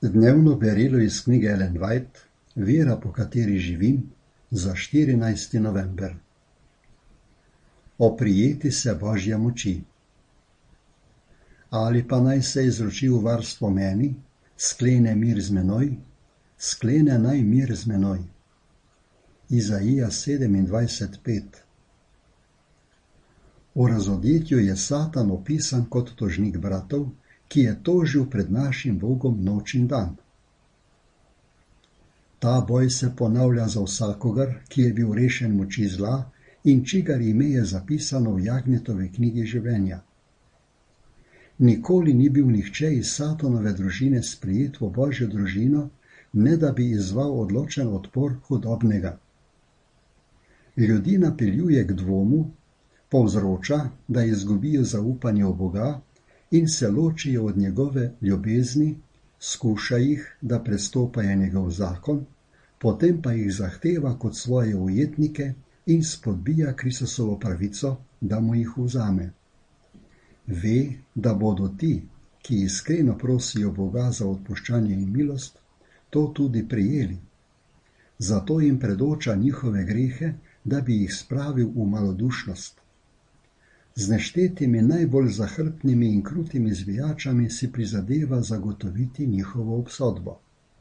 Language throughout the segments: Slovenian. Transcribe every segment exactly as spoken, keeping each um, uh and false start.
Dnevno berilo iz knjige Ellen White, Vera, po kateri živim, za štirinajsti november. Oprijeti se Božje moči. Ali pa naj se izroči v varstvo meni, sklene mir z menoj, sklene naj mir z menoj. Izaija sedemindvajset pet. V razodetju je Satan opisan kot tožnik bratov, ki je tožil pred našim Bogom noč in dan. Ta boj se ponavlja za vsakogar, ki je bil rešen moči zla in čigar ime je zapisano v Jagnjetovi knjigi življenja. Nikoli ni bil nihče iz Satanove družine sprejet v Božjo družino, ne da bi izzval odločen odpor hudobnega. Ljudi napeljuje k dvomu, povzroča, da izgubijo zaupanje v Boga in se ločijo od njegove ljubezni, skuša jih, da prestopajo njegov zakon, potem pa jih zahteva kot svoje ujetnike in spodbija Kristusovo pravico, da mu jih vzame. Ve, da bodo ti, ki iskreno prosijo Boga za odpuščanje in milost, to tudi prijeli. Zato jim predoča njihove grehe, da bi jih spravil v malodušnost. Z neštetimi najbolj zahrbtnimi in krutimi zvijačami si prizadeva zagotoviti njihovo obsodbo.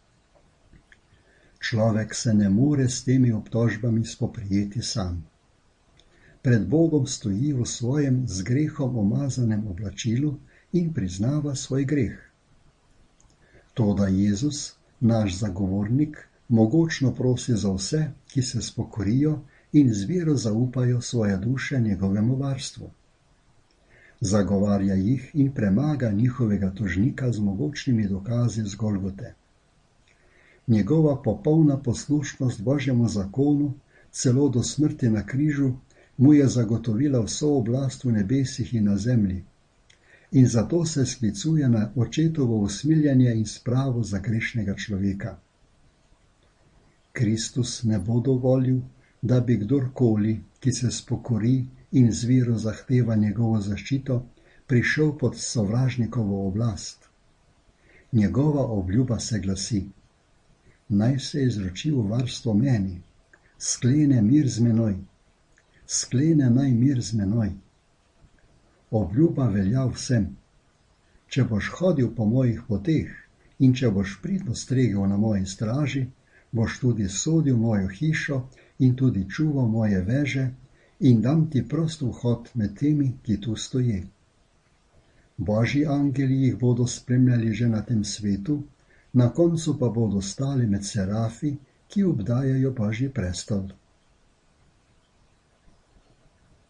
Človek se ne more s temi obtožbami spoprijeti sam. Pred Bogom stoji v svojem z grehom omazanem oblačilu in priznava svoj greh. Toda Jezus, naš zagovornik, mogočno prosi za vse, ki se spokorijo in z vero zaupajo svoje duše njegovemu varstvu. Zagovarja jih in premaga njihovega tožnika z mogočnimi dokazi z Golgote. Njegova popolna poslušnost Božjemu zakonu, celo do smrti na križu, mu je zagotovila vso oblast v nebesih in na zemlji, in zato se sklicuje na očetovo usmiljanje in spravo za grešnega človeka. Kristus ne bo dovolil, da bi kdorkoli, ki se spokori in z vero zahteva njegovo zaščito, prišel pod sovražnikovo oblast. Njegova obljuba se glasi: naj se izroči v varstvo meni, sklene mir z menoj, sklene naj mir z menoj. Obljuba velja vsem. Če boš hodil po mojih poteh in če boš pridno stregel na moji straži, boš tudi sodil mojo hišo in tudi čuval moje veže in dam ti prost vhod med temi, ki tu stoje. Božji angeli jih bodo spremljali že na tem svetu, na koncu pa bodo stali med serafi, ki obdajajo Božji prestol.